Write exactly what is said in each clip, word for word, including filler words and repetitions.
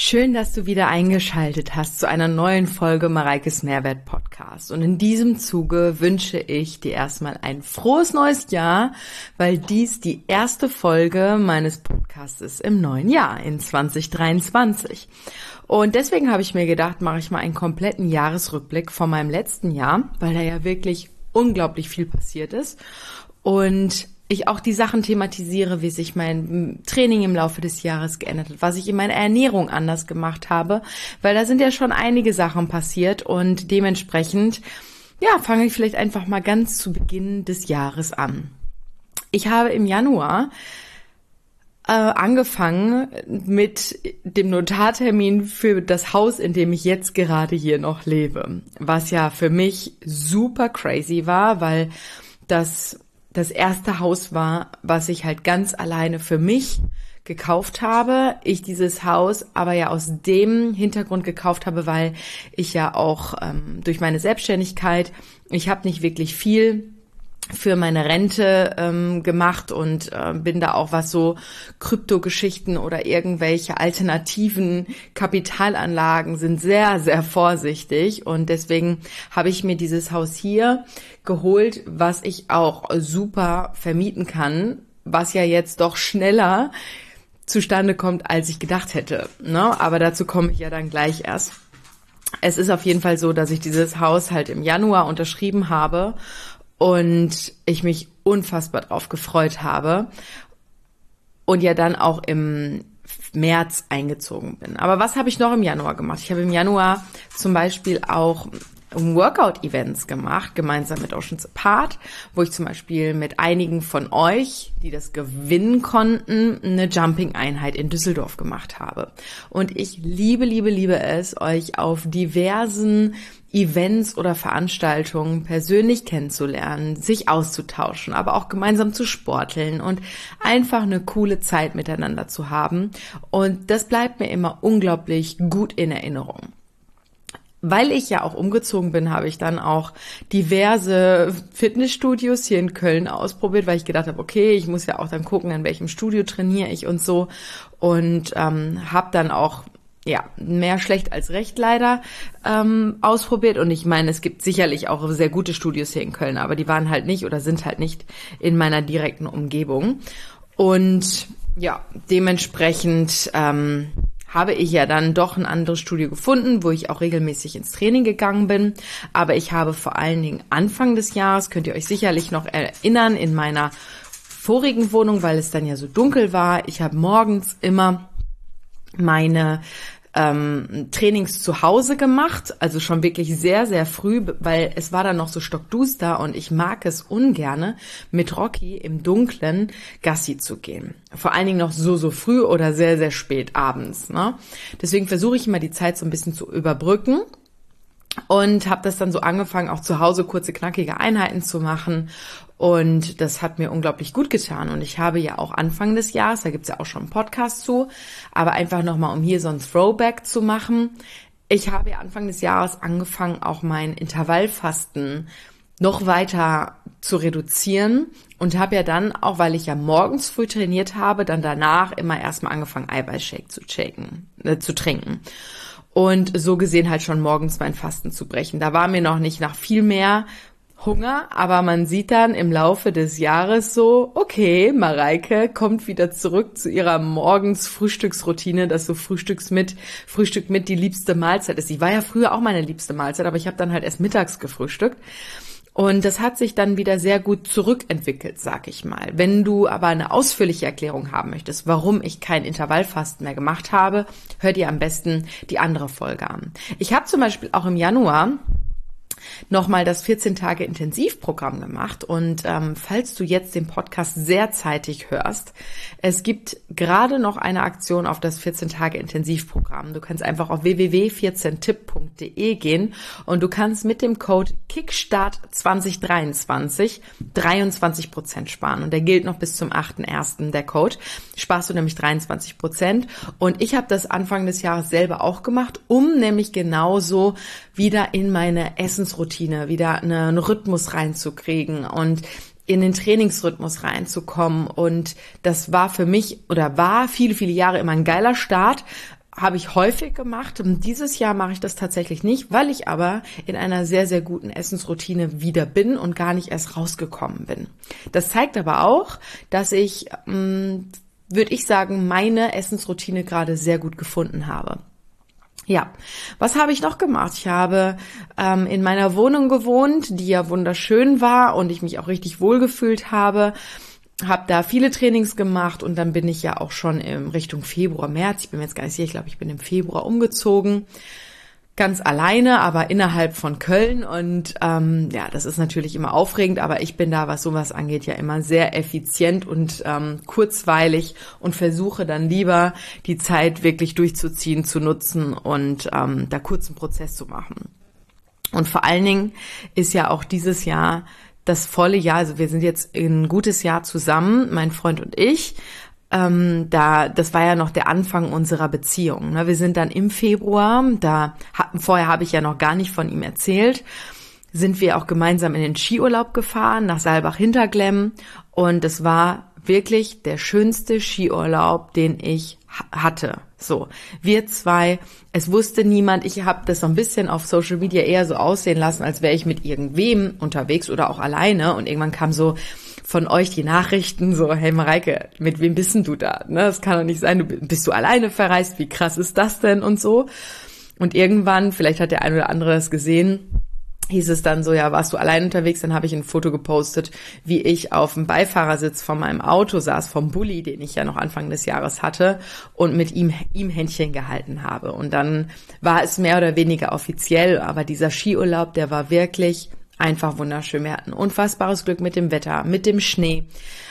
Schön, dass du wieder eingeschaltet hast zu einer neuen Folge Mareikes Mehrwert Podcast. Und in diesem Zuge wünsche ich dir erstmal ein frohes neues Jahr, weil dies die erste Folge meines Podcasts ist im neuen Jahr, in zwanzig dreiundzwanzig. Und deswegen habe ich mir gedacht, mache ich mal einen kompletten Jahresrückblick von meinem letzten Jahr, weil da ja wirklich unglaublich viel passiert ist. Und ich auch die Sachen thematisiere, wie sich mein Training im Laufe des Jahres geändert hat, was ich in meiner Ernährung anders gemacht habe, weil da sind ja schon einige Sachen passiert und dementsprechend, ja, fange ich vielleicht einfach mal ganz zu Beginn des Jahres an. Ich habe im Januar äh, angefangen mit dem Notartermin für das Haus, in dem ich jetzt gerade hier noch lebe, was ja für mich super crazy war, weil das das erste Haus war, was ich halt ganz alleine für mich gekauft habe. Ich dieses Haus aber ja aus dem Hintergrund gekauft habe, weil ich ja auch ähm, durch meine Selbstständigkeit, ich habe nicht wirklich viel für meine Rente ähm, gemacht und äh, bin da auch, was so Kryptogeschichten oder irgendwelche alternativen Kapitalanlagen sind, sehr, sehr vorsichtig. Und deswegen habe ich mir dieses Haus hier geholt, was ich auch super vermieten kann, was ja jetzt doch schneller zustande kommt, als ich gedacht hätte. Ne? Aber dazu komme ich ja dann gleich erst. Es ist auf jeden Fall so, dass ich dieses Haus halt im Januar unterschrieben habe und ich mich unfassbar drauf gefreut habe und ja dann auch im März eingezogen bin. Aber was habe ich noch im Januar gemacht? Ich habe im Januar zum Beispiel auch Workout-Events gemacht, gemeinsam mit Oceans Apart, wo ich zum Beispiel mit einigen von euch, die das gewinnen konnten, eine Jumping-Einheit in Düsseldorf gemacht habe. Und ich liebe, liebe, liebe es, euch auf diversen Events oder Veranstaltungen persönlich kennenzulernen, sich auszutauschen, aber auch gemeinsam zu sporteln und einfach eine coole Zeit miteinander zu haben. Und das bleibt mir immer unglaublich gut in Erinnerung. Weil ich ja auch umgezogen bin, habe ich dann auch diverse Fitnessstudios hier in Köln ausprobiert, weil ich gedacht habe, okay, ich muss ja auch dann gucken, in welchem Studio trainiere ich und so. Und ähm, habe dann auch, ja, mehr schlecht als recht leider ähm, ausprobiert. Und ich meine, es gibt sicherlich auch sehr gute Studios hier in Köln, aber die waren halt nicht oder sind halt nicht in meiner direkten Umgebung. Und ja, dementsprechend ähm, habe ich ja dann doch ein anderes Studio gefunden, wo ich auch regelmäßig ins Training gegangen bin. Aber ich habe vor allen Dingen Anfang des Jahres, könnt ihr euch sicherlich noch erinnern, in meiner vorigen Wohnung, weil es dann ja so dunkel war, ich habe morgens immer meine ähm, Trainings zu Hause gemacht, also schon wirklich sehr, sehr früh, weil es war dann noch so stockduster und ich mag es ungerne, mit Rocky im Dunkeln Gassi zu gehen. Vor allen Dingen noch so, so früh oder sehr, sehr spät abends. Ne? Deswegen versuche ich immer die Zeit so ein bisschen zu überbrücken. Und habe das dann so angefangen, auch zu Hause kurze, knackige Einheiten zu machen. Und das hat mir unglaublich gut getan. Und ich habe ja auch Anfang des Jahres, da gibt's ja auch schon einen Podcast zu, aber einfach nochmal, um hier so ein Throwback zu machen. Ich habe ja Anfang des Jahres angefangen, auch mein Intervallfasten noch weiter zu reduzieren. Und habe ja dann, auch weil ich ja morgens früh trainiert habe, dann danach immer erstmal angefangen, Eiweißshake zu, shaken, äh, zu trinken. Und so gesehen halt schon morgens mein Fasten zu brechen. Da war mir noch nicht nach viel mehr Hunger, aber man sieht dann im Laufe des Jahres so, okay, Mareike kommt wieder zurück zu ihrer morgens Frühstücksroutine, dass so Frühstücks mit, Frühstück mit die liebste Mahlzeit ist. Die war ja früher auch meine liebste Mahlzeit, aber ich habe dann halt erst mittags gefrühstückt. Und das hat sich dann wieder sehr gut zurückentwickelt, sag ich mal. Wenn du aber eine ausführliche Erklärung haben möchtest, warum ich kein Intervallfasten mehr gemacht habe, hör dir am besten die andere Folge an. Ich habe zum Beispiel auch im Januar nochmal das vierzehn Tage Intensivprogramm gemacht und ähm, falls du jetzt den Podcast sehr zeitig hörst, es gibt gerade noch eine Aktion auf das vierzehn Tage Intensivprogramm. Du kannst einfach auf w w w punkt vierzehn tipp punkt d e gehen und du kannst mit dem Code Kickstart zwanzig dreiundzwanzig dreiundzwanzig Prozent sparen und der gilt noch bis zum achten ersten der Code. Sparst du nämlich dreiundzwanzig Prozent und ich habe das Anfang des Jahres selber auch gemacht, um nämlich genauso wieder in meine Essensroutine, wieder einen Rhythmus reinzukriegen und in den Trainingsrhythmus reinzukommen. Und das war für mich oder war viele, viele Jahre immer ein geiler Start, habe ich häufig gemacht. Dieses Jahr mache ich das tatsächlich nicht, weil ich aber in einer sehr, sehr guten Essensroutine wieder bin und gar nicht erst rausgekommen bin. Das zeigt aber auch, dass ich, mh, würde ich sagen, meine Essensroutine gerade sehr gut gefunden habe. Ja, was habe ich noch gemacht? Ich habe ähm, in meiner Wohnung gewohnt, die ja wunderschön war und ich mich auch richtig wohlgefühlt habe. Habe da viele Trainings gemacht und dann bin ich ja auch schon in Richtung Februar, März, ich bin mir jetzt gar nicht sicher, ich glaube, ich bin im Februar umgezogen, ganz alleine, aber innerhalb von Köln und ähm, ja, das ist natürlich immer aufregend, aber ich bin da, was sowas angeht, ja immer sehr effizient und ähm, kurzweilig und versuche dann lieber die Zeit wirklich durchzuziehen, zu nutzen und ähm, da kurzen Prozess zu machen. Und vor allen Dingen ist ja auch dieses Jahr das volle Jahr, also wir sind jetzt ein gutes Jahr zusammen, mein Freund und ich, ähm, da, das war ja noch der Anfang unserer Beziehung. Ne? Wir sind dann im Februar, da vorher habe ich ja noch gar nicht von ihm erzählt, sind wir auch gemeinsam in den Skiurlaub gefahren nach Saalbach-Hinterglemm und es war wirklich der schönste Skiurlaub, den ich hatte. So, wir zwei, es wusste niemand, ich habe das so ein bisschen auf Social Media eher so aussehen lassen, als wäre ich mit irgendwem unterwegs oder auch alleine und irgendwann kam so von euch die Nachrichten so, hey Mareike, mit wem bist denn du da? Ne, das kann doch nicht sein, du bist du alleine verreist, wie krass ist das denn und so. Und irgendwann, vielleicht hat der ein oder andere das gesehen, hieß es dann so, ja, warst du allein unterwegs? Dann habe ich ein Foto gepostet, wie ich auf dem Beifahrersitz von meinem Auto saß, vom Bulli, den ich ja noch Anfang des Jahres hatte und mit ihm, ihm Händchen gehalten habe. Und dann war es mehr oder weniger offiziell, aber dieser Skiurlaub, der war wirklich einfach wunderschön. Wir hatten unfassbares Glück mit dem Wetter, mit dem Schnee.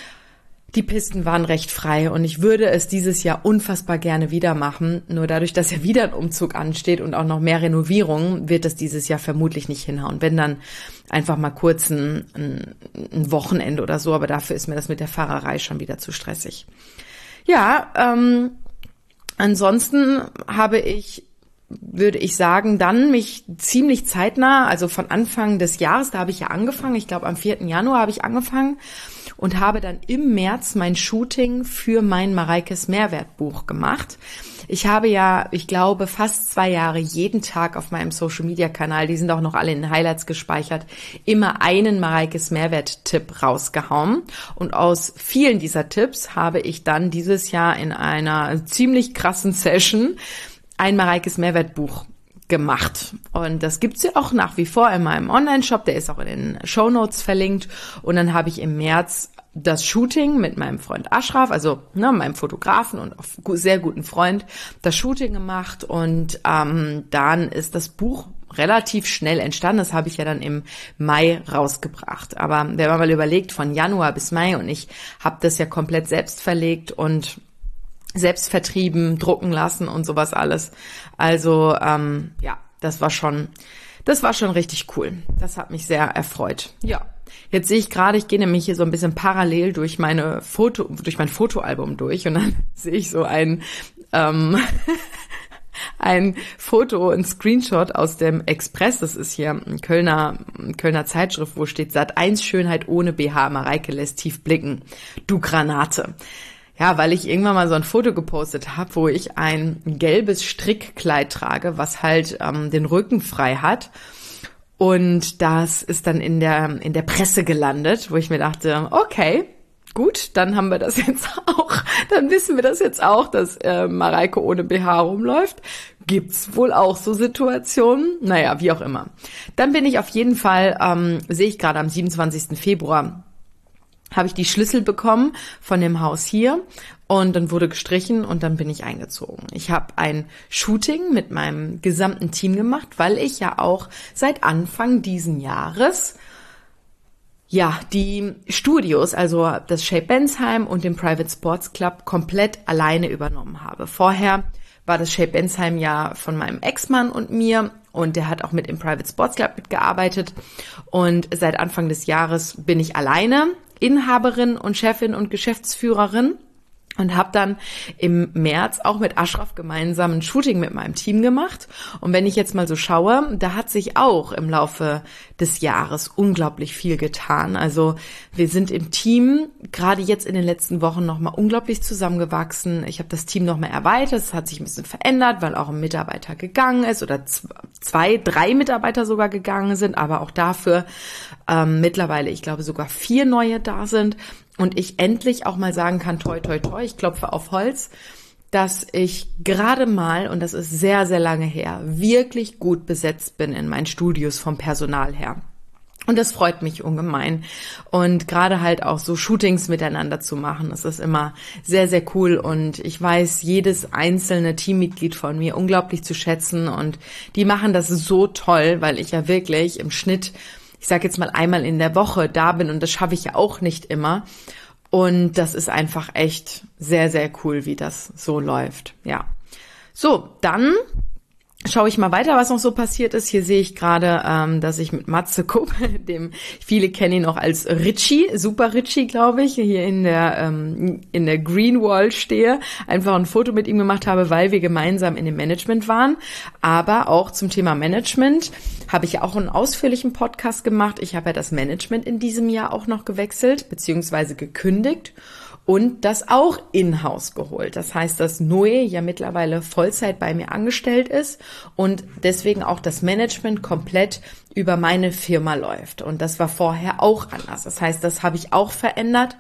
Die Pisten waren recht frei und ich würde es dieses Jahr unfassbar gerne wieder machen. Nur dadurch, dass ja wieder ein Umzug ansteht und auch noch mehr Renovierung, wird es dieses Jahr vermutlich nicht hinhauen. Wenn dann einfach mal kurz ein, ein, ein Wochenende oder so, aber dafür ist mir das mit der Fahrerei schon wieder zu stressig. Ja, ähm, ansonsten habe ich, würde ich sagen, dann mich ziemlich zeitnah, also von Anfang des Jahres, da habe ich ja angefangen, ich glaube am vierten Januar habe ich angefangen und habe dann im März mein Shooting für mein Mareikes Mehrwertbuch gemacht. Ich habe ja, ich glaube, fast zwei Jahre jeden Tag auf meinem Social-Media-Kanal, die sind auch noch alle in den Highlights gespeichert, immer einen Mareikes Mehrwert-Tipp rausgehauen. Und aus vielen dieser Tipps habe ich dann dieses Jahr in einer ziemlich krassen Session ein Mareikes Mehrwertbuch gemacht. Und das gibt's ja auch nach wie vor in meinem Online-Shop, der ist auch in den Shownotes verlinkt. Und dann habe ich im März das Shooting mit meinem Freund Ashraf, also ne, meinem Fotografen und auch sehr guten Freund, das Shooting gemacht. Und ähm, dann ist das Buch relativ schnell entstanden. Das habe ich ja dann im Mai rausgebracht. Aber wenn man mal überlegt, von Januar bis Mai, und ich habe das ja komplett selbst verlegt und selbst vertrieben, drucken lassen und sowas alles. Also ähm, ja, das war schon, das war schon richtig cool. Das hat mich sehr erfreut. Ja, jetzt sehe ich gerade, ich gehe nämlich hier so ein bisschen parallel durch meine Foto, durch mein Fotoalbum durch und dann sehe ich so ein ähm, ein Foto, ein Screenshot aus dem Express. Das ist hier ein Kölner, ein Kölner Zeitschrift, wo steht Sat eins Schönheit ohne B H. Mareike lässt tief blicken. Du Granate. Ja, weil ich irgendwann mal so ein Foto gepostet habe, wo ich ein gelbes Strickkleid trage, was halt ähm, den Rücken frei hat. Und das ist dann in der in der Presse gelandet, wo ich mir dachte, okay, gut, dann haben wir das jetzt auch. Dann wissen wir das jetzt auch, dass äh, Mareike ohne B H rumläuft. Gibt's wohl auch so Situationen? Naja, wie auch immer. Dann bin ich auf jeden Fall, ähm, sehe ich gerade am siebenundzwanzigsten Februar, habe ich die Schlüssel bekommen von dem Haus hier und dann wurde gestrichen und dann bin ich eingezogen. Ich habe ein Shooting mit meinem gesamten Team gemacht, weil ich ja auch seit Anfang diesen Jahres ja die Studios, also das Shape Bensheim und den Private Sports Club komplett alleine übernommen habe. Vorher war das Shape Bensheim ja von meinem Ex-Mann und mir und der hat auch mit im Private Sports Club mitgearbeitet und seit Anfang des Jahres bin ich alleine Inhaberin und Chefin und Geschäftsführerin Und habe dann im März auch mit Ashraf gemeinsam ein Shooting mit meinem Team gemacht. Und wenn ich jetzt mal so schaue, da hat sich auch im Laufe des Jahres unglaublich viel getan. Also wir sind im Team gerade jetzt in den letzten Wochen nochmal unglaublich zusammengewachsen. Ich habe das Team nochmal erweitert. Es hat sich ein bisschen verändert, weil auch ein Mitarbeiter gegangen ist oder zwei, drei Mitarbeiter sogar gegangen sind. Aber auch dafür ähm, mittlerweile, ich glaube, sogar vier neue da sind. Und ich endlich auch mal sagen kann, toi, toi, toi, ich klopfe auf Holz, dass ich gerade mal, und das ist sehr, sehr lange her, wirklich gut besetzt bin in meinen Studios vom Personal her. Und das freut mich ungemein. Und gerade halt auch so Shootings miteinander zu machen, das ist immer sehr, sehr cool. Und ich weiß jedes einzelne Teammitglied von mir unglaublich zu schätzen. Und die machen das so toll, weil ich ja wirklich im Schnitt, ich sage jetzt mal einmal in der Woche da bin und das schaffe ich ja auch nicht immer. Und das ist einfach echt sehr, sehr cool, wie das so läuft. Ja. So, dann schaue ich mal weiter, was noch so passiert ist. Hier sehe ich gerade, ähm, dass ich mit Matze Kupp, dem viele kennen ihn auch als Richie, Super Richie, glaube ich, hier in der ähm, in der Green Wall stehe, einfach ein Foto mit ihm gemacht habe, weil wir gemeinsam in dem Management waren. Aber auch zum Thema Management habe ich ja auch einen ausführlichen Podcast gemacht. Ich habe ja das Management in diesem Jahr auch noch gewechselt, beziehungsweise gekündigt. Und das auch in-house geholt. Das heißt, dass Noe ja mittlerweile Vollzeit bei mir angestellt ist und deswegen auch das Management komplett über meine Firma läuft. Und das war vorher auch anders. Das heißt, das habe ich auch verändert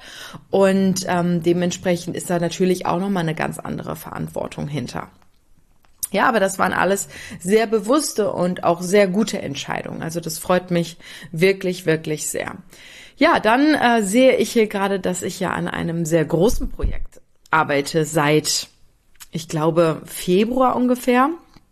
und ähm, dementsprechend ist da natürlich auch nochmal eine ganz andere Verantwortung hinter. Ja, aber das waren alles sehr bewusste und auch sehr gute Entscheidungen. Also das freut mich wirklich, wirklich sehr. Ja, dann äh, sehe ich hier gerade, dass ich ja an einem sehr großen Projekt arbeite seit, ich glaube, Februar ungefähr,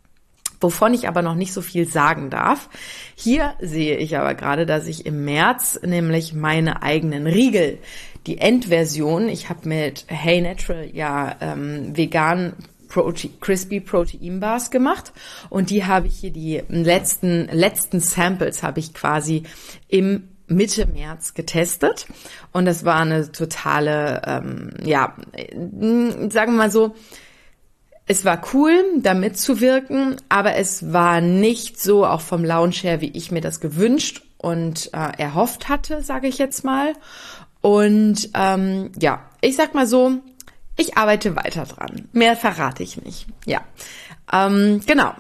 wovon ich aber noch nicht so viel sagen darf. Hier sehe ich aber gerade, dass ich im März nämlich meine eigenen Riegel, die Endversion, ich habe mit Hey Natural ja ähm, vegan Protein, Crispy Protein Bars gemacht und die habe ich hier, die letzten letzten Samples habe ich quasi im Mitte März getestet und das war eine totale, ähm, ja, sagen wir mal so, es war cool, da mitzuwirken, aber es war nicht so, auch vom Launch her, wie ich mir das gewünscht und äh, erhofft hatte, sage ich jetzt mal. Und ähm, ja, ich sag mal so, ich arbeite weiter dran. Mehr verrate ich nicht. Ja, ähm, genau.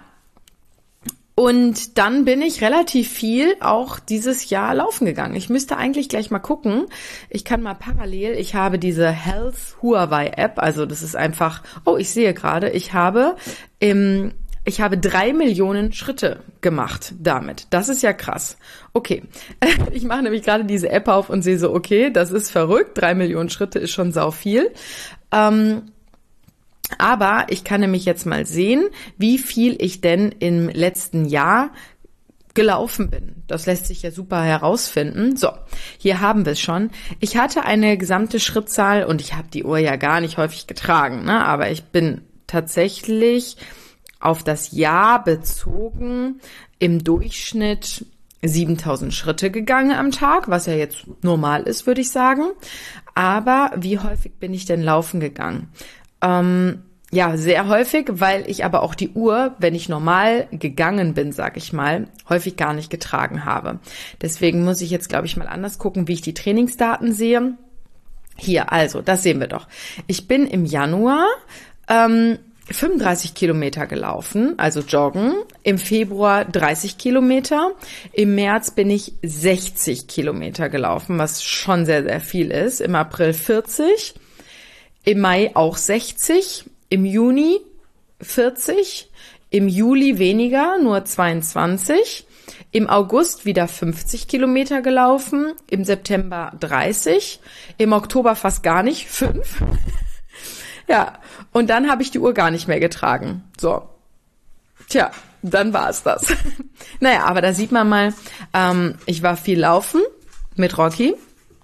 Und dann bin ich relativ viel auch dieses Jahr laufen gegangen. Ich müsste eigentlich gleich mal gucken. Ich kann mal parallel, ich habe diese Health Huawei App, also das ist einfach, oh, ich sehe gerade, ich habe im, ich habe drei Millionen Schritte gemacht damit. Das ist ja krass. Okay, ich mache nämlich gerade diese App auf und sehe so, okay, das ist verrückt. Drei Millionen Schritte ist schon sau viel. Ähm, Aber ich kann nämlich jetzt mal sehen, wie viel ich denn im letzten Jahr gelaufen bin. Das lässt sich ja super herausfinden. So, hier haben wir es schon. Ich hatte eine gesamte Schrittzahl und ich habe die Uhr ja gar nicht häufig getragen, ne? Aber ich bin tatsächlich auf das Jahr bezogen im Durchschnitt siebentausend Schritte gegangen am Tag, was ja jetzt normal ist, würde ich sagen. Aber wie häufig bin ich denn laufen gegangen? Ähm, ja, sehr häufig, weil ich aber auch die Uhr, wenn ich normal gegangen bin, sag ich mal, häufig gar nicht getragen habe. Deswegen muss ich jetzt, glaube ich, mal anders gucken, wie ich die Trainingsdaten sehe. Hier, also, das sehen wir doch. Ich bin im Januar ähm, fünfunddreißig Kilometer gelaufen, also joggen. Im Februar dreißig Kilometer. Im März bin ich sechzig Kilometer gelaufen, was schon sehr, sehr viel ist. Im April vierzig. Im Mai auch sechzig, im Juni vierzig, im Juli weniger, nur zweiundzwanzig, im August wieder fünfzig Kilometer gelaufen, im September dreißig, im Oktober fast gar nicht, fünf. Ja, und dann habe ich die Uhr gar nicht mehr getragen. So, tja, dann war es das. Naja, aber da sieht man mal, ähm, ich war viel laufen mit Rocky.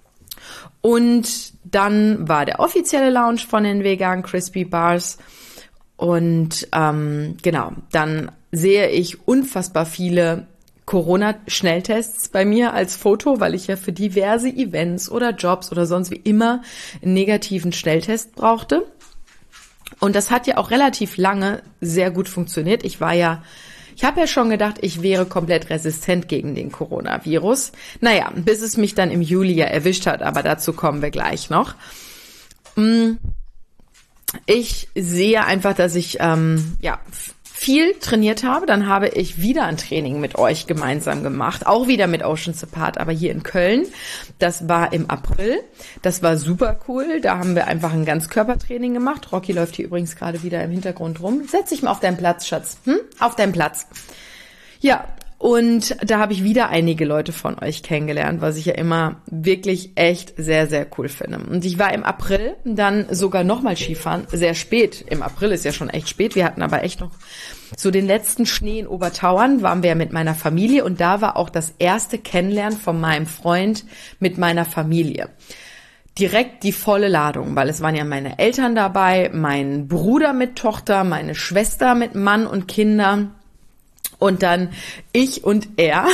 Und dann war der offizielle Launch von den veganen Crispy Bars und ähm, genau, dann sehe ich unfassbar viele Corona-Schnelltests bei mir als Foto, weil ich ja für diverse Events oder Jobs oder sonst wie immer einen negativen Schnelltest brauchte. Und das hat ja auch relativ lange sehr gut funktioniert. Ich war ja, ich habe ja schon gedacht, ich wäre komplett resistent gegen den Coronavirus. Naja, bis es mich dann im Juli ja erwischt hat, aber dazu kommen wir gleich noch. Ich sehe einfach, dass ich ähm, ja viel trainiert habe. Dann habe ich wieder ein Training mit euch gemeinsam gemacht, auch wieder mit Oceans Apart, aber hier in Köln. Das war im April. Das war super cool. Da haben wir einfach ein Ganzkörpertraining gemacht. Rocky läuft hier übrigens gerade wieder im Hintergrund rum. Setz dich mal auf deinen Platz, Schatz. Hm? Auf deinen Platz. Ja, und da habe ich wieder einige Leute von euch kennengelernt, was ich ja immer wirklich echt sehr, sehr cool finde. Und ich war im April dann sogar nochmal Skifahren, sehr spät. Im April ist ja schon echt spät. Wir hatten aber echt noch so den letzten Schnee in Obertauern, waren wir ja mit meiner Familie. Und da war auch das erste Kennenlernen von meinem Freund mit meiner Familie. Direkt die volle Ladung, weil es waren ja meine Eltern dabei, mein Bruder mit Tochter, meine Schwester mit Mann und Kindern. Und dann ich und er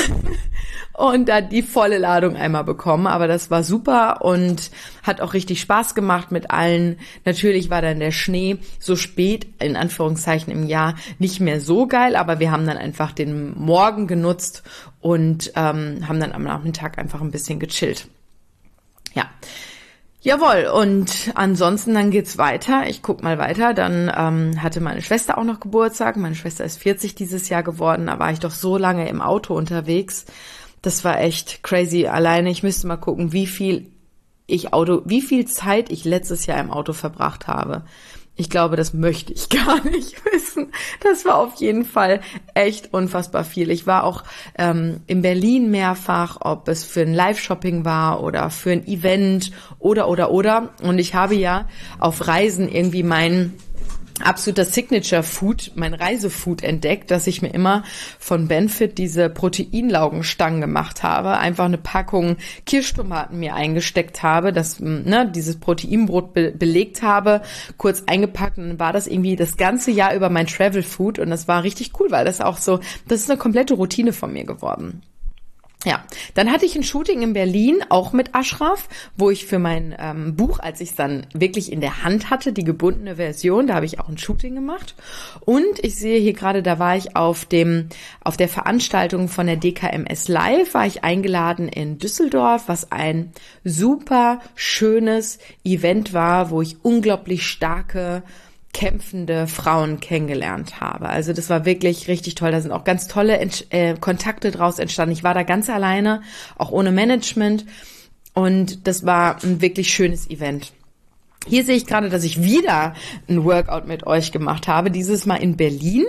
und dann die volle Ladung einmal bekommen. Aber das war super und hat auch richtig Spaß gemacht mit allen. Natürlich war dann der Schnee so spät, in Anführungszeichen im Jahr, nicht mehr so geil. Aber wir haben dann einfach den Morgen genutzt und ähm, haben dann am Nachmittag einfach ein bisschen gechillt. Ja. Jawohl, und ansonsten dann geht's weiter. Ich guck mal weiter. Dann ähm, hatte meine Schwester auch noch Geburtstag. Meine Schwester ist vierzig dieses Jahr geworden. Da war ich doch so lange im Auto unterwegs. Das war echt crazy. Alleine, ich müsste mal gucken, wie viel ich Auto, wie viel Zeit ich letztes Jahr im Auto verbracht habe. Ich glaube, das möchte ich gar nicht wissen. Das war auf jeden Fall echt unfassbar viel. Ich war auch ähm, in Berlin mehrfach, ob es für ein Live-Shopping war oder für ein Event oder, oder, oder. Und ich habe ja auf Reisen irgendwie meinen absoluter Signature-Food, mein Reisefood entdeckt, dass ich mir immer von Benfit diese Proteinlaugenstangen gemacht habe, einfach eine Packung Kirschtomaten mir eingesteckt habe, das, ne, dieses Proteinbrot be- belegt habe, kurz eingepackt und dann war das irgendwie das ganze Jahr über mein Travel-Food und das war richtig cool, weil das auch so, das ist eine komplette Routine von mir geworden. Ja, dann hatte ich ein Shooting in Berlin, auch mit Ashraf, wo ich für mein ähm, Buch, als ich es dann wirklich in der Hand hatte, die gebundene Version, da habe ich auch ein Shooting gemacht. Und ich sehe hier gerade, da war ich auf dem auf der Veranstaltung von der D K M S Live, war ich eingeladen in Düsseldorf, was ein super schönes Event war, wo ich unglaublich starke kämpfende Frauen kennengelernt habe. Also das war wirklich richtig toll. Da sind auch ganz tolle Ent- äh, Kontakte draus entstanden. Ich war da ganz alleine, auch ohne Management. Und das war ein wirklich schönes Event. Hier sehe ich gerade, dass ich wieder ein Workout mit euch gemacht habe, dieses Mal in Berlin.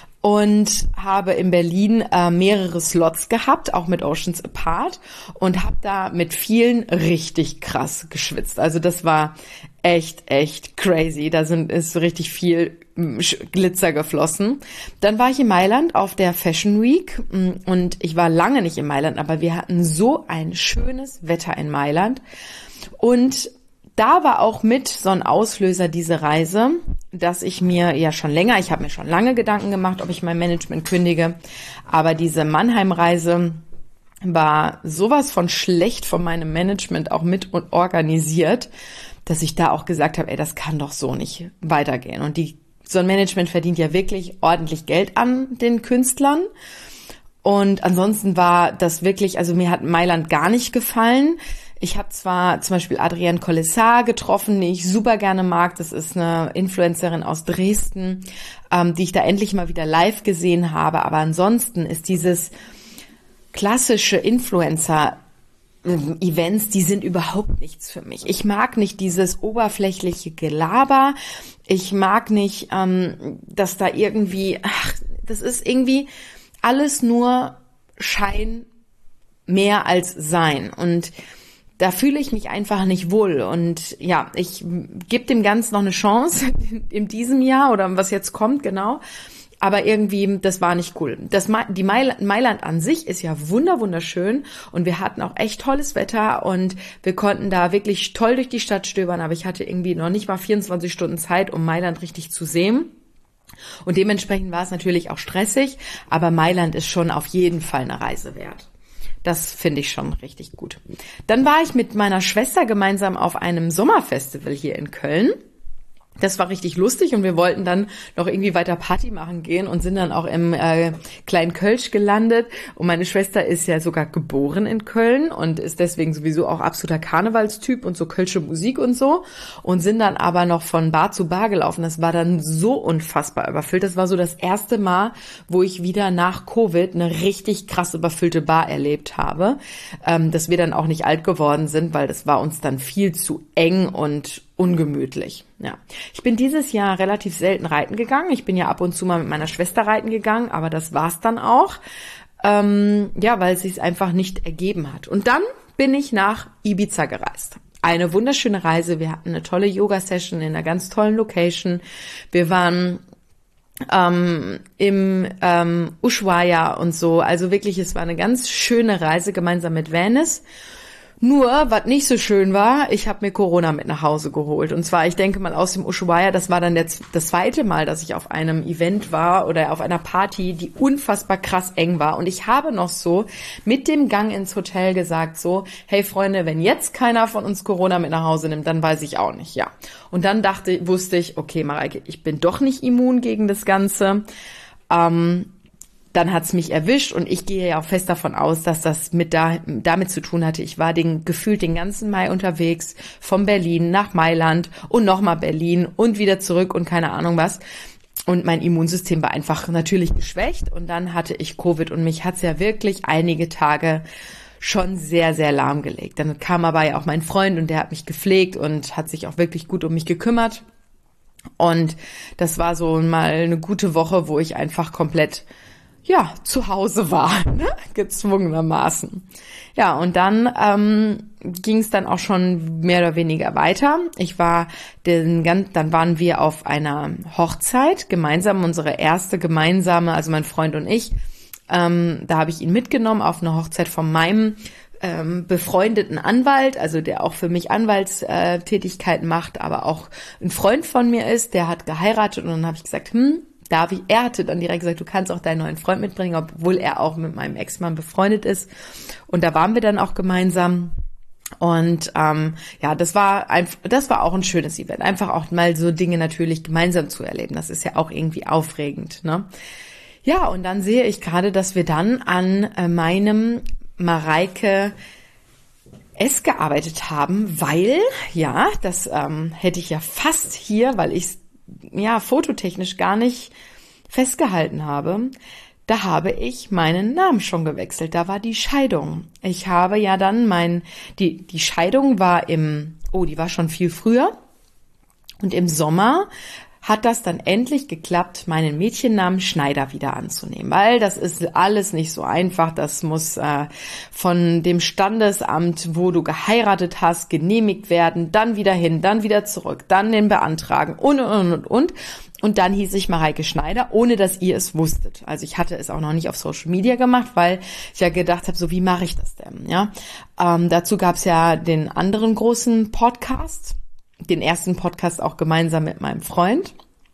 Und habe in Berlin äh, mehrere Slots gehabt, auch mit Oceans Apart. Und habe da mit vielen richtig krass geschwitzt. Also das war echt, echt crazy. Da sind ist so richtig viel Glitzer geflossen. Dann war ich in Mailand auf der Fashion Week. Und ich war lange nicht in Mailand, aber wir hatten so ein schönes Wetter in Mailand. Und da war auch mit so ein Auslöser diese Reise, dass ich mir ja schon länger, ich habe mir schon lange Gedanken gemacht, ob ich mein Management kündige, aber diese Mannheim-Reise war sowas von schlecht von meinem Management auch mit und organisiert, dass ich da auch gesagt habe, ey, das kann doch so nicht weitergehen. Und die so ein Management verdient ja wirklich ordentlich Geld an den Künstlern. Und ansonsten war das wirklich, also mir hat Mailand gar nicht gefallen. Ich habe zwar zum Beispiel Adrienne Collessar getroffen, die ich super gerne mag. Das ist eine Influencerin aus Dresden, ähm, die ich da endlich mal wieder live gesehen habe. Aber ansonsten ist dieses klassische Influencer-Events, die sind überhaupt nichts für mich. Ich mag nicht dieses oberflächliche Gelaber. Ich mag nicht, ähm, dass da irgendwie, ach, das ist irgendwie alles nur Schein mehr als Sein. Und da fühle ich mich einfach nicht wohl. Und ja, ich gebe dem Ganzen noch eine Chance in diesem Jahr oder was jetzt kommt, genau. Aber irgendwie, das war nicht cool. Das, die Mailand, Mailand an sich ist ja wunder, wunderschön. Und wir hatten auch echt tolles Wetter. Und wir konnten da wirklich toll durch die Stadt stöbern. Aber ich hatte irgendwie noch nicht mal vierundzwanzig Stunden Zeit, um Mailand richtig zu sehen. Und dementsprechend war es natürlich auch stressig, aber Mailand ist schon auf jeden Fall eine Reise wert. Das finde ich schon richtig gut. Dann war ich mit meiner Schwester gemeinsam auf einem Sommerfestival hier in Köln. Das war richtig lustig und wir wollten dann noch irgendwie weiter Party machen gehen und sind dann auch im äh, kleinen Kölsch gelandet. Und meine Schwester ist ja sogar geboren in Köln und ist deswegen sowieso auch absoluter Karnevalstyp und so kölsche Musik und so. Und sind dann aber noch von Bar zu Bar gelaufen. Das war dann so unfassbar überfüllt. Das war so das erste Mal, wo ich wieder nach Covid eine richtig krass überfüllte Bar erlebt habe. Ähm, dass wir dann auch nicht alt geworden sind, weil das war uns dann viel zu eng und ungemütlich. Ja, ich bin dieses Jahr relativ selten reiten gegangen. Ich bin ja ab und zu mal mit meiner Schwester reiten gegangen, aber das war's dann auch. Ähm, ja, weil es sich einfach nicht ergeben hat. Und dann bin ich nach Ibiza gereist. Eine wunderschöne Reise. Wir hatten eine tolle Yoga-Session in einer ganz tollen Location. Wir waren ähm, im ähm, Ushuaia und so. Also wirklich, es war eine ganz schöne Reise gemeinsam mit Venice. Nur, was nicht so schön war, ich habe mir Corona mit nach Hause geholt. Und zwar, ich denke mal, aus dem Ushuaia, das war dann der, das zweite Mal, dass ich auf einem Event war oder auf einer Party, die unfassbar krass eng war. Und ich habe noch so mit dem Gang ins Hotel gesagt so, hey Freunde, wenn jetzt keiner von uns Corona mit nach Hause nimmt, dann weiß ich auch nicht, ja. Und dann dachte, wusste ich, okay, Mareike, ich bin doch nicht immun gegen das Ganze. Ähm, Dann hat's mich erwischt und ich gehe ja auch fest davon aus, dass das mit da, damit zu tun hatte. Ich war den, gefühlt den ganzen Mai unterwegs, von Berlin nach Mailand und nochmal Berlin und wieder zurück und keine Ahnung was. Und mein Immunsystem war einfach natürlich geschwächt und dann hatte ich Covid und mich hat's ja wirklich einige Tage schon sehr, sehr lahmgelegt. Dann kam aber ja auch mein Freund und der hat mich gepflegt und hat sich auch wirklich gut um mich gekümmert. Und das war so mal eine gute Woche, wo ich einfach komplett ja, zu Hause war, ne? Gezwungenermaßen. Ja, und dann ähm, ging es dann auch schon mehr oder weniger weiter. Ich war den ganz, dann waren wir auf einer Hochzeit gemeinsam, unsere erste gemeinsame, also mein Freund und ich. Ähm, da habe ich ihn mitgenommen auf eine Hochzeit von meinem ähm, befreundeten Anwalt, also der auch für mich Anwaltstätigkeiten macht, aber auch ein Freund von mir ist, der hat geheiratet und dann habe ich gesagt, hm, darf ich, er hatte dann direkt gesagt, du kannst auch deinen neuen Freund mitbringen, obwohl er auch mit meinem Ex-Mann befreundet ist. Und da waren wir dann auch gemeinsam. Und ähm, ja, das war einfach, das war auch ein schönes Event. Einfach auch mal so Dinge natürlich gemeinsam zu erleben. Das ist ja auch irgendwie aufregend, ne? Ja, und dann sehe ich gerade, dass wir dann an äh, meinem Mareike S gearbeitet haben, weil, ja, das ähm, hätte ich ja fast hier, weil ich ja fototechnisch gar nicht festgehalten habe, da habe ich meinen Namen schon gewechselt. Da war die Scheidung. Ich habe ja dann mein, die, die Scheidung war im, oh, die war schon viel früher. Und im Sommer hat das dann endlich geklappt, meinen Mädchennamen Schneider wieder anzunehmen, weil das ist alles nicht so einfach. Das muss äh, von dem Standesamt, wo du geheiratet hast, genehmigt werden, dann wieder hin, dann wieder zurück, dann den beantragen und, und, und, und. Und dann hieß ich Mareike Schneider, ohne dass ihr es wusstet. Also ich hatte es auch noch nicht auf Social Media gemacht, weil ich ja gedacht habe, so wie mache ich das denn? Ja, ähm, dazu gab es ja den anderen großen Podcast, den ersten Podcast auch gemeinsam mit meinem Freund.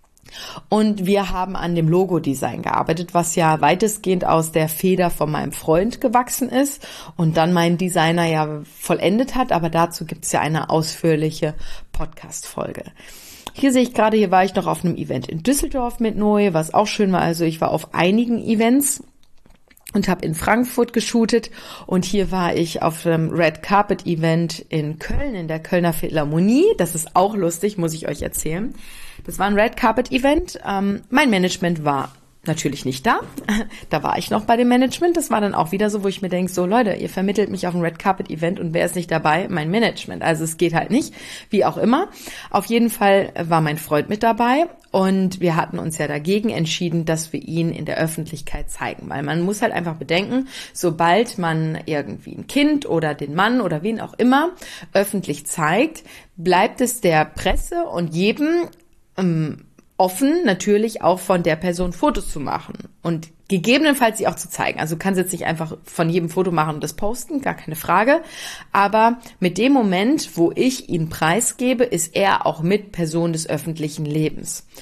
Und wir haben an dem Logo-Design gearbeitet, was ja weitestgehend aus der Feder von meinem Freund gewachsen ist und dann mein Designer ja vollendet hat. Aber dazu gibt es ja eine ausführliche Podcast-Folge. Hier sehe ich gerade, hier war ich noch auf einem Event in Düsseldorf mit Noe, was auch schön war. Also ich war auf einigen Events und habe in Frankfurt geshootet und hier war ich auf einem Red Carpet Event in Köln, in der Kölner Philharmonie. Das ist auch lustig, muss ich euch erzählen. Das war ein Red Carpet Event. Ähm, mein Management war natürlich nicht da. Da war ich noch bei dem Management. Das war dann auch wieder so, wo ich mir denke, so Leute, ihr vermittelt mich auf ein Red Carpet Event und wer ist nicht dabei? Mein Management. Also es geht halt nicht, wie auch immer. Auf jeden Fall war mein Freund mit dabei und wir hatten uns ja dagegen entschieden, dass wir ihn in der Öffentlichkeit zeigen, weil man muss halt einfach bedenken, sobald man irgendwie ein Kind oder den Mann oder wen auch immer öffentlich zeigt, bleibt es der Presse und jedem ähm, offen, natürlich auch von der Person Fotos zu machen und gegebenenfalls sie auch zu zeigen. Also du kannst jetzt nicht einfach von jedem Foto machen und das posten, gar keine Frage. Aber mit dem Moment, wo ich ihn preisgebe, ist er auch mit Person des öffentlichen Lebens.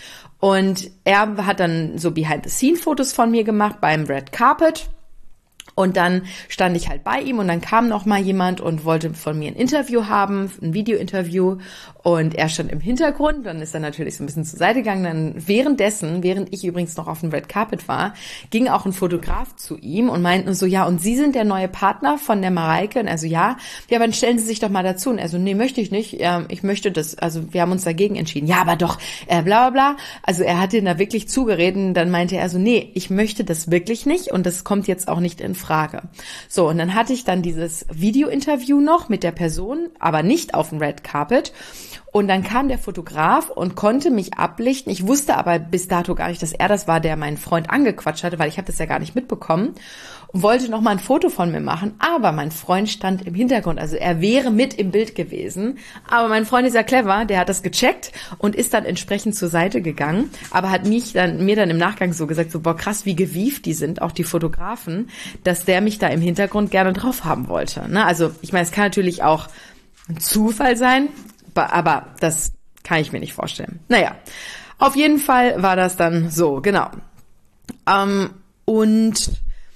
Und er hat dann so Behind-the-Scene-Fotos von mir gemacht beim Red Carpet. Und dann stand ich halt bei ihm und dann kam noch mal jemand und wollte von mir ein Interview haben, ein Video-Interview. Und er stand im Hintergrund, dann ist er natürlich so ein bisschen zur Seite gegangen. Dann währenddessen, während ich übrigens noch auf dem Red Carpet war, ging auch ein Fotograf zu ihm und meinte nur so, ja, und Sie sind der neue Partner von der Mareike? Und er so, ja, ja, aber dann stellen Sie sich doch mal dazu. Und er so, nee, möchte ich nicht, ja, ich möchte das, also wir haben uns dagegen entschieden. Ja, aber doch, äh, bla bla bla. Also er hat ihn da wirklich zugeredet. Dann meinte er so, nee, ich möchte das wirklich nicht und das kommt jetzt auch nicht in Frage. So, und dann hatte ich dann dieses Video-Interview noch mit der Person, aber nicht auf dem Red Carpet. Und dann kam der Fotograf und konnte mich ablichten. Ich wusste aber bis dato gar nicht, dass er das war, der meinen Freund angequatscht hatte, weil ich habe das ja gar nicht mitbekommen und wollte noch mal ein Foto von mir machen. Aber mein Freund stand im Hintergrund, also er wäre mit im Bild gewesen. Aber mein Freund ist ja clever, der hat das gecheckt und ist dann entsprechend zur Seite gegangen. Aber hat mich dann mir dann im Nachgang so gesagt, so boah krass, wie gewieft die sind, auch die Fotografen, dass der mich da im Hintergrund gerne drauf haben wollte. Ne? Also ich meine, es kann natürlich auch ein Zufall sein, aber das kann ich mir nicht vorstellen. Naja, auf jeden Fall war das dann so, genau. Ähm, und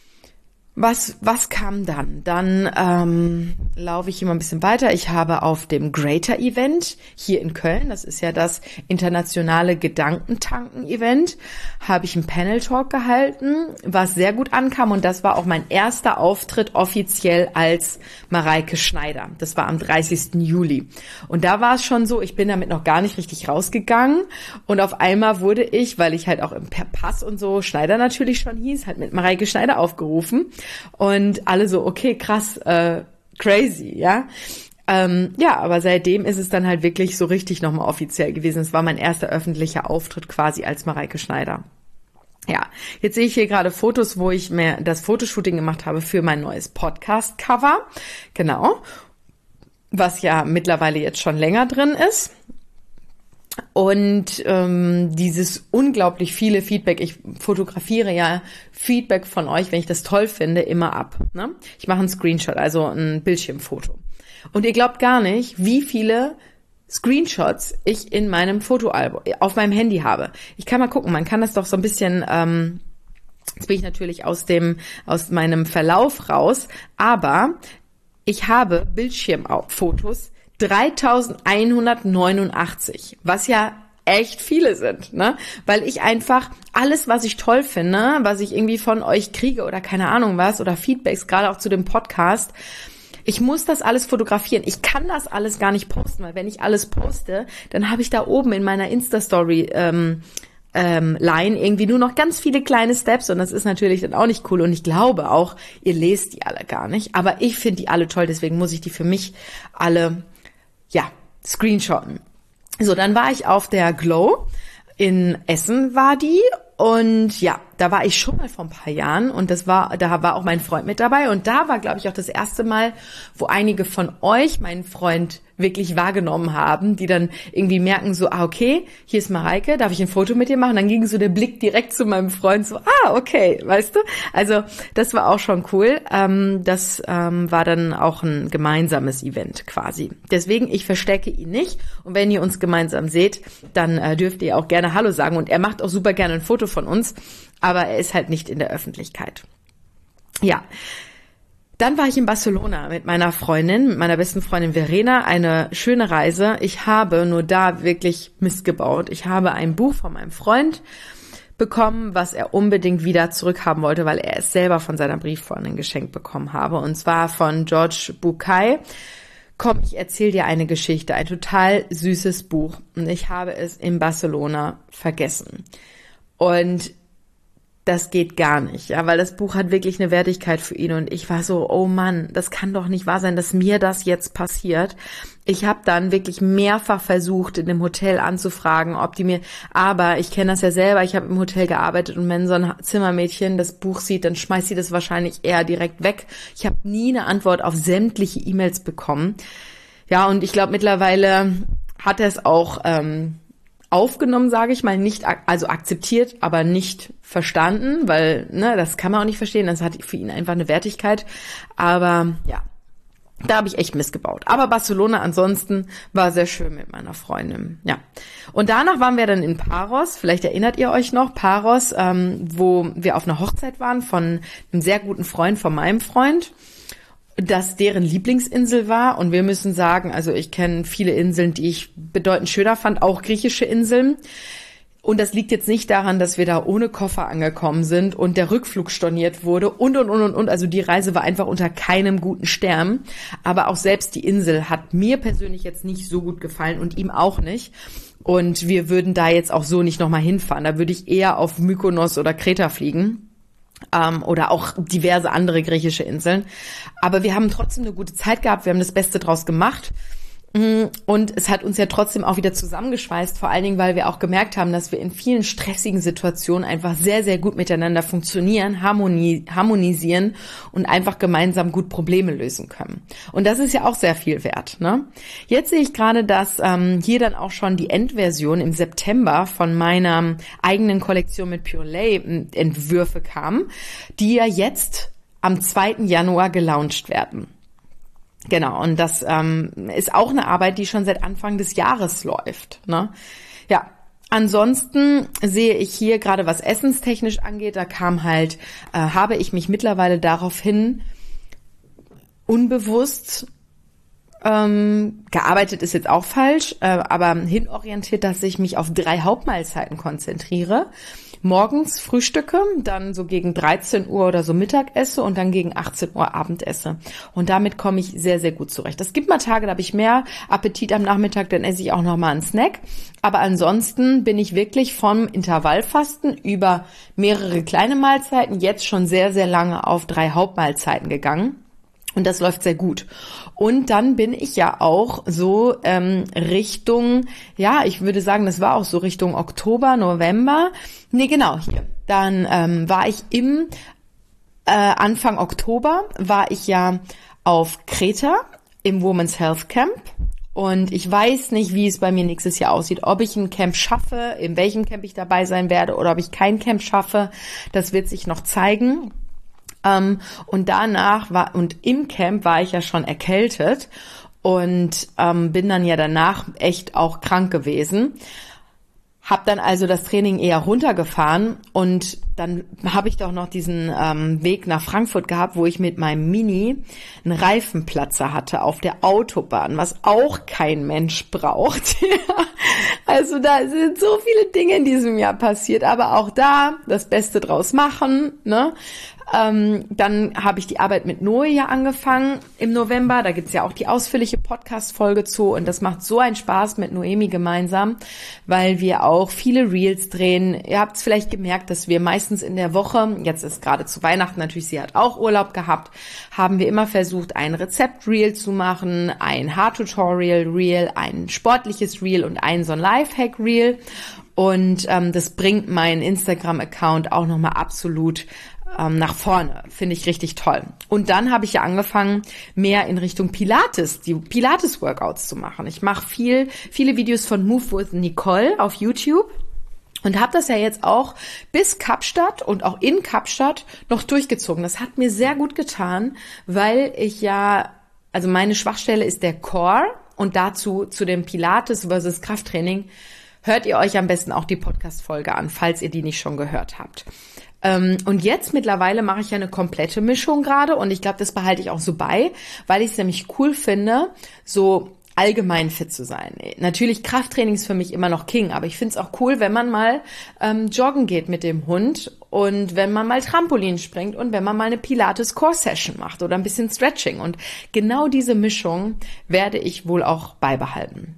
was was kam dann? Dann ähm, laufe ich immer ein bisschen weiter. Ich habe auf dem Greater Event hier in Köln, das ist ja das internationale Gedankentanken-Event, habe ich einen Panel-Talk gehalten, was sehr gut ankam. Und das war auch mein erster Auftritt offiziell als Mareike Schneider. Das war am dreißigsten Juli. Und da war es schon so, ich bin damit noch gar nicht richtig rausgegangen. Und auf einmal wurde ich, weil ich halt auch im Pass und so Schneider natürlich schon hieß, halt mit Mareike Schneider aufgerufen. Und alle so, okay, krass, äh, crazy, ja. Ähm, ja, aber seitdem ist es dann halt wirklich so richtig nochmal offiziell gewesen. Es war mein erster öffentlicher Auftritt quasi als Mareike Schneider. Ja, jetzt sehe ich hier gerade Fotos, wo ich mir das Fotoshooting gemacht habe für mein neues Podcast-Cover. Genau. Was ja mittlerweile jetzt schon länger drin ist. Und ähm, dieses unglaublich viele Feedback, ich fotografiere ja Feedback von euch, wenn ich das toll finde, immer ab. Ne? Ich mache einen Screenshot, also ein Bildschirmfoto. Und ihr glaubt gar nicht, wie viele Screenshots ich in meinem Fotoalbum, auf meinem Handy habe. Ich kann mal gucken, man kann das doch so ein bisschen, ähm, jetzt bin ich natürlich aus dem, aus meinem Verlauf raus, aber ich habe Bildschirmfotos dreitausendeinhundertneunundachtzig, was ja echt viele sind, ne? Weil ich einfach alles, was ich toll finde, was ich irgendwie von euch kriege oder keine Ahnung was oder Feedbacks, gerade auch zu dem Podcast, ich muss das alles fotografieren. Ich kann das alles gar nicht posten, weil wenn ich alles poste, dann habe ich da oben in meiner Insta-Story ähm, ähm, Line irgendwie nur noch ganz viele kleine Steps und das ist natürlich dann auch nicht cool und ich glaube auch, ihr lest die alle gar nicht, aber ich finde die alle toll, deswegen muss ich die für mich alle ja, screenshotten. So, dann war ich auf der Glow. In Essen war die. Und ja, da war ich schon mal vor ein paar Jahren und das war, da war auch mein Freund mit dabei und da war, glaube ich, auch das erste Mal, wo einige von euch meinen Freund wirklich wahrgenommen haben, die dann irgendwie merken so, ah, okay, hier ist Mareike, darf ich ein Foto mit dir machen? Dann ging so der Blick direkt zu meinem Freund so, ah, okay, weißt du? Also das war auch schon cool. Ähm, das ähm, war dann auch ein gemeinsames Event quasi. Deswegen, ich verstecke ihn nicht und wenn ihr uns gemeinsam seht, dann äh, dürft ihr auch gerne Hallo sagen und er macht auch super gerne ein Foto von uns, aber er ist halt nicht in der Öffentlichkeit. Ja, dann war ich in Barcelona mit meiner Freundin, mit meiner besten Freundin Verena, eine schöne Reise. Ich habe nur da wirklich Mist gebaut. Ich habe ein Buch von meinem Freund bekommen, was er unbedingt wieder zurückhaben wollte, weil er es selber von seiner Brieffreundin geschenkt bekommen habe, und zwar von George Bucay. Komm, ich erzähle dir eine Geschichte, ein total süßes Buch und ich habe es in Barcelona vergessen. Und das geht gar nicht, ja, weil das Buch hat wirklich eine Wertigkeit für ihn und ich war so, oh Mann, das kann doch nicht wahr sein, dass mir das jetzt passiert. Ich habe dann wirklich mehrfach versucht, in dem Hotel anzufragen, ob die mir, aber ich kenne das ja selber, ich habe im Hotel gearbeitet und wenn so ein Zimmermädchen das Buch sieht, dann schmeißt sie das wahrscheinlich eher direkt weg. Ich habe nie eine Antwort auf sämtliche E-Mails bekommen. Ja, und ich glaube, mittlerweile hat er es auch ähm, aufgenommen, sage ich mal, nicht, also akzeptiert, aber nicht verstanden, weil, ne, das kann man auch nicht verstehen, das hat für ihn einfach eine Wertigkeit, aber ja, Da habe ich echt Mist gebaut. Aber Barcelona ansonsten war sehr schön mit meiner Freundin. Ja. Und danach waren wir dann in Paros. Vielleicht erinnert ihr euch noch, Paros, ähm, wo wir auf einer Hochzeit waren von einem sehr guten Freund von meinem Freund, das deren Lieblingsinsel war. Und wir müssen sagen, also ich kenne viele Inseln, die ich bedeutend schöner fand, auch griechische Inseln. Und das liegt jetzt nicht daran, dass wir da ohne Koffer angekommen sind und der Rückflug storniert wurde und, und, und, und, und. Also die Reise war einfach unter keinem guten Stern. Aber auch selbst die Insel hat mir persönlich jetzt nicht so gut gefallen und ihm auch nicht. Und wir würden da jetzt auch so nicht nochmal hinfahren. Da würde ich eher auf Mykonos oder Kreta fliegen. Ähm, oder auch diverse andere griechische Inseln. Aber wir haben trotzdem eine gute Zeit gehabt. Wir haben das Beste draus gemacht. Und es hat uns ja trotzdem auch wieder zusammengeschweißt, vor allen Dingen, weil wir auch gemerkt haben, dass wir in vielen stressigen Situationen einfach sehr, sehr gut miteinander funktionieren, harmoni- harmonisieren und einfach gemeinsam gut Probleme lösen können. Und das ist ja auch sehr viel wert, ne? Jetzt sehe ich gerade, dass ähm, hier dann auch schon die Endversion im September von meiner eigenen Kollektion mit Purelay Entwürfe kamen, die ja jetzt am zweiten Januar gelauncht werden. Genau, und das ähm, ist auch eine Arbeit, die schon seit Anfang des Jahres läuft, ne? Ja, ansonsten sehe ich hier gerade, was essenstechnisch angeht, da kam halt, äh, habe ich mich mittlerweile daraufhin unbewusst ähm, gearbeitet ist jetzt auch falsch, äh, aber hinorientiert, dass ich mich auf drei Hauptmahlzeiten konzentriere. Morgens frühstücke, dann so gegen dreizehn Uhr oder so Mittag esse und dann gegen achtzehn Uhr Abend esse. Und damit komme ich sehr, sehr gut zurecht. Es gibt mal Tage, da habe ich mehr Appetit am Nachmittag, dann esse ich auch noch mal einen Snack. Aber ansonsten bin ich wirklich vom Intervallfasten über mehrere kleine Mahlzeiten jetzt schon sehr, sehr lange auf drei Hauptmahlzeiten gegangen. Und das läuft sehr gut. Und dann bin ich ja auch so ähm, Richtung, ja, ich würde sagen, das war auch so Richtung Oktober, November. Nee, genau, hier. Dann ähm, war ich im äh, Anfang Oktober, war ich ja auf Kreta im Women's Health Camp. Und ich weiß nicht, wie es bei mir nächstes Jahr aussieht, ob ich ein Camp schaffe, in welchem Camp ich dabei sein werde oder ob ich kein Camp schaffe. Das wird sich noch zeigen. Um, und danach war, und im Camp war ich ja schon erkältet und ähm, bin dann ja danach echt auch krank gewesen. Hab dann also das Training eher runtergefahren und dann habe ich doch noch diesen ähm, Weg nach Frankfurt gehabt, wo ich mit meinem Mini einen Reifenplatzer hatte auf der Autobahn, was auch kein Mensch braucht. Also da sind so viele Dinge in diesem Jahr passiert, aber auch da das Beste draus machen, ne? Ähm, dann habe ich die Arbeit mit Noe ja angefangen im November. Da gibt's ja auch die ausführliche Podcast-Folge zu und das macht so einen Spaß mit Noemi gemeinsam, weil wir auch viele Reels drehen. Ihr habt es vielleicht gemerkt, dass wir meistens in der Woche, jetzt ist gerade zu Weihnachten natürlich, sie hat auch Urlaub gehabt, haben wir immer versucht, ein Rezept-Reel zu machen, ein Haartutorial-Reel, ein sportliches Reel und ein so ein Lifehack-Reel. Und ähm, das bringt meinen Instagram-Account auch nochmal absolut nach vorne, finde ich richtig toll. Und dann habe ich ja angefangen, mehr in Richtung Pilates, die Pilates-Workouts zu machen. Ich mache viel, viele Videos von Move with Nicole auf YouTube und habe das ja jetzt auch bis Kapstadt und auch in Kapstadt noch durchgezogen. Das hat mir sehr gut getan, weil ich ja, also meine Schwachstelle ist der Core und dazu zu dem Pilates versus Krafttraining hört ihr euch am besten auch die Podcast-Folge an, falls ihr die nicht schon gehört habt. Und jetzt mittlerweile mache ich ja eine komplette Mischung gerade und ich glaube, das behalte ich auch so bei, weil ich es nämlich cool finde, so allgemein fit zu sein. Natürlich Krafttraining ist für mich immer noch King, aber ich finde es auch cool, wenn man mal ähm, joggen geht mit dem Hund und wenn man mal Trampolin springt und wenn man mal eine Pilates-Core-Session macht oder ein bisschen Stretching. Und genau diese Mischung werde ich wohl auch beibehalten.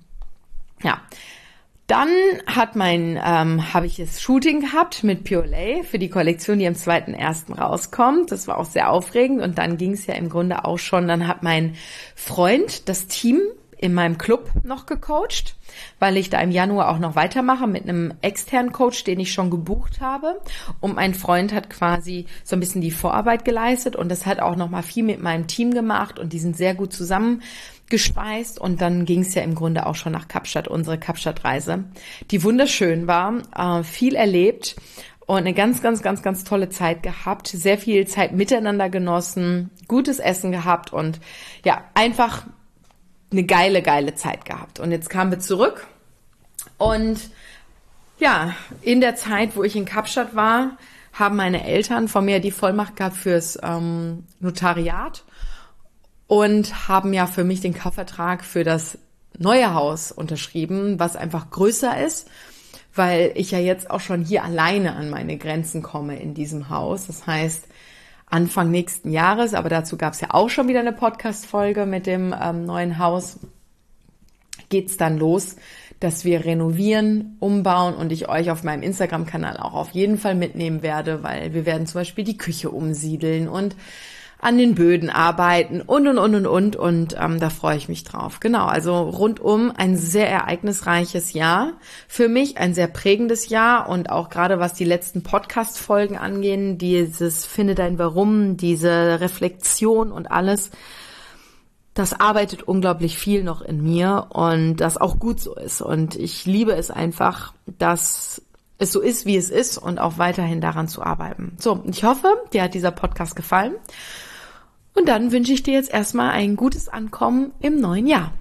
Ja. Dann hat mein, ähm, habe ich das Shooting gehabt mit Purelay für die Kollektion, die am zweiten ersten rauskommt. Das war auch sehr aufregend und dann ging es ja im Grunde auch schon, dann hat mein Freund das Team in meinem Club noch gecoacht, weil ich da im Januar auch noch weitermache mit einem externen Coach, den ich schon gebucht habe. Und mein Freund hat quasi so ein bisschen die Vorarbeit geleistet und das hat auch noch mal viel mit meinem Team gemacht und die sind sehr gut zusammen gespeist und dann ging es ja im Grunde auch schon nach Kapstadt, unsere Kapstadt-Reise, die wunderschön war, äh, viel erlebt und eine ganz, ganz, ganz, ganz tolle Zeit gehabt, sehr viel Zeit miteinander genossen, gutes Essen gehabt und ja, einfach eine geile, geile Zeit gehabt. Und jetzt kamen wir zurück und ja, in der Zeit, wo ich in Kapstadt war, haben meine Eltern von mir die Vollmacht gehabt fürs ähm, Notariat und haben ja für mich den Kaufvertrag für das neue Haus unterschrieben, was einfach größer ist, weil ich ja jetzt auch schon hier alleine an meine Grenzen komme in diesem Haus. Das heißt, Anfang nächsten Jahres, aber dazu gab es ja auch schon wieder eine Podcast-Folge mit dem ähm, neuen Haus, geht's dann los, dass wir renovieren, umbauen und ich euch auf meinem Instagram-Kanal auch auf jeden Fall mitnehmen werde, weil wir werden zum Beispiel die Küche umsiedeln und an den Böden arbeiten und, und, und, und, und, und ähm, da freue ich mich drauf. Genau, also rundum ein sehr ereignisreiches Jahr. Für mich ein sehr prägendes Jahr und auch gerade was die letzten Podcast-Folgen angehen, dieses Finde dein Warum, diese Reflexion und alles, das arbeitet unglaublich viel noch in mir und das auch gut so ist. Und ich liebe es einfach, dass es so ist, wie es ist und auch weiterhin daran zu arbeiten. So, ich hoffe, dir hat dieser Podcast gefallen. Und dann wünsche ich dir jetzt erstmal ein gutes Ankommen im neuen Jahr.